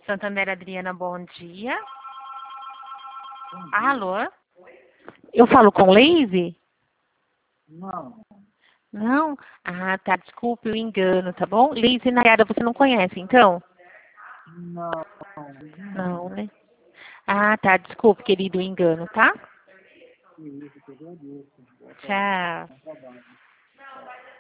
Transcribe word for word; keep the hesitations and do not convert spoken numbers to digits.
Santander Adriana, bom dia. Alô? Eu falo com Leise? Não. Não? Ah, tá. Desculpe o engano, tá bom? Leise Nayara, você não conhece, então? Não. Não, né? Ah, tá. Desculpe, querido, o engano, tá? Isso, que agradeço. Boa Tchau. tarde. Bom trabalho.